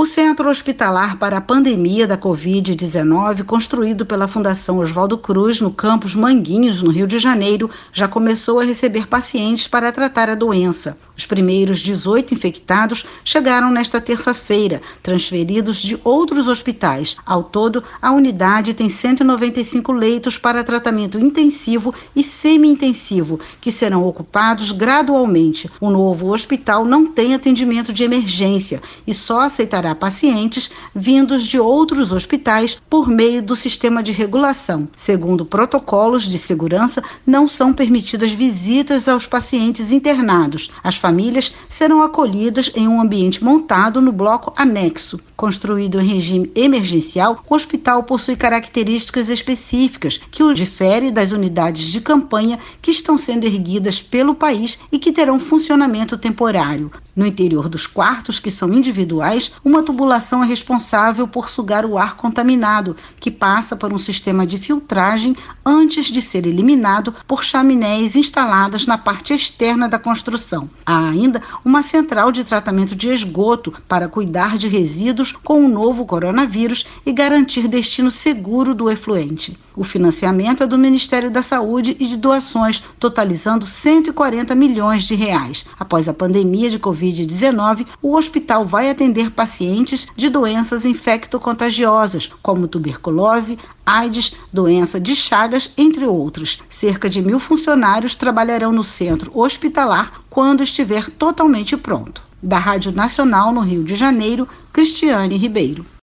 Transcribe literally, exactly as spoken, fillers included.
O Centro Hospitalar para a Pandemia da covid dezenove, construído pela Fundação Oswaldo Cruz, no campus Manguinhos, no Rio de Janeiro, já começou a receber pacientes para tratar a doença. Os primeiros dezoito infectados chegaram nesta terça-feira, transferidos de outros hospitais. Ao todo, a unidade tem cento e noventa e cinco leitos para tratamento intensivo e semi-intensivo, que serão ocupados gradualmente. O novo hospital não tem atendimento de emergência e só aceitará pacientes vindos de outros hospitais por meio do sistema de regulação. Segundo protocolos de segurança, não são permitidas visitas aos pacientes internados. As famílias serão acolhidas em um ambiente montado no bloco anexo. Construído em regime emergencial, o hospital possui características específicas que o difere das unidades de campanha que estão sendo erguidas pelo país e que terão funcionamento temporário. No interior dos quartos, que são individuais, uma tubulação é responsável por sugar o ar contaminado, que passa por um sistema de filtragem antes de ser eliminado por chaminés instaladas na parte externa da construção. Há ainda uma central de tratamento de esgoto para cuidar de resíduos com o novo coronavírus e garantir destino seguro do efluente. O financiamento é do Ministério da Saúde e de doações, totalizando cento e quarenta milhões de reais. Após a pandemia de covid dezenove, o hospital vai atender pacientes de doenças infecto-contagiosas, como tuberculose, AIDS, doença de Chagas, entre outras. Cerca de mil funcionários trabalharão no centro hospitalar quando estiver totalmente pronto. Da Rádio Nacional, no Rio de Janeiro, Cristiane Ribeiro.